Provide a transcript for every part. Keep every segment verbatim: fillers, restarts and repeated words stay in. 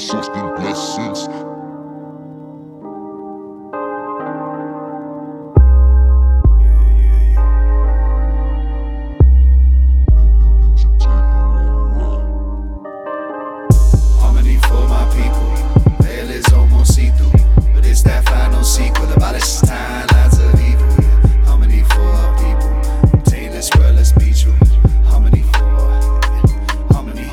source been blessings. Harmony for my people, veil is almost see-through, but it's that final sequel about this time, lots of evil. Yeah. Harmony for our people, obtain this world, let's be true. Harmony for, yeah. harmony,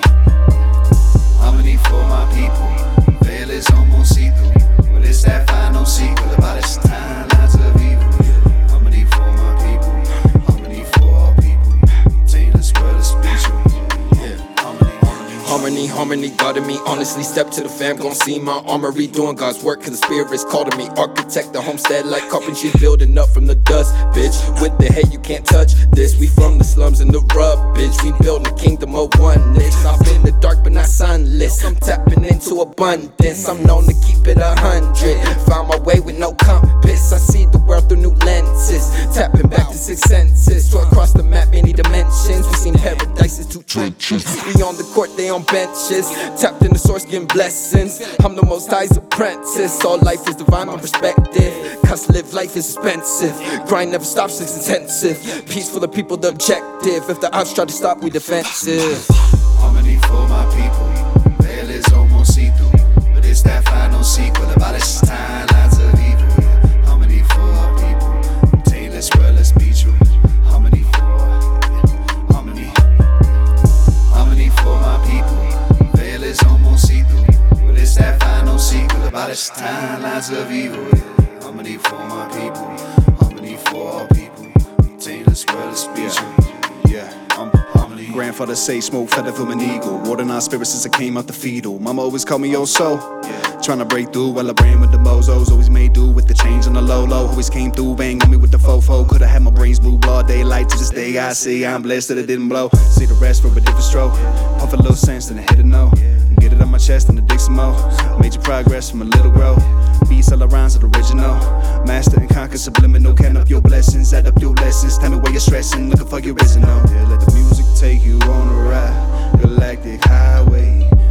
harmony for my people, veil is almost see-through, but it's that final sequel about this time, lots of evil. Yeah. Harmony for my people, harmony for our people, obtain this world, let's be true. Yeah. Harmony, harmony. Harmony, harmony, guarding me. Honestly, step to the fam, gon' see my armory. Doing God's work, cause the spirit's calling me. Architect the homestead like carpentry, building up from the dust, bitch. With the hate, you can't touch this. We from the slums and the rubbish. We building the kingdom of oneness. I've been in the dark, but not sunless. I'm tapping into abundance. I'm known to keep it a hundred. Found my way with no compass. I see the world through new lenses. Tapping back to six senses. To across the map, many dimensions. We seen paradises, two trenches. We on the court, they on benches. Tapped in the source, getting blessings. I'm the most high's apprentice. All life is divine, my perspective. Cause live life is expensive. Grind never stops, it's intensive. Peace for the people, the objective. If the odds try to stop, we defensive. Harmony for my people, veil is almost see-through, but it's that final sequel about this time, lots of evil. Yeah. Harmony for our people, obtain this world, let's be true. Harmony for, yeah. harmony, harmony for my people, veil is almost see-through, but it's that final sequel about this time, lots of evil. Yeah. Harmony for my people, harmony for our people, obtain this world, let's be true. Yeah, I'm harmony. Grandfather say smoke feather from an eagle. Water nine spirits since I came out the fetal. Mama always called me yo so. Trying to break through while I ran with the mozos. Always made do with the change on the low low. Always came through, bang on me with the fofo. Could've had my brains blue, broad daylight. To this day I see I'm blessed that it didn't blow. See the rest for a different stroke. Puff a little sense then I hit a no. Get it on my chest and the dick some more. Major progress from a little grow. Beats all around the original. Master and conquer subliminal. Count up your blessings, add up your lessons. Tell me where you're stressing, looking for your original. Yeah, let the music take you on a ride. Galactic highway.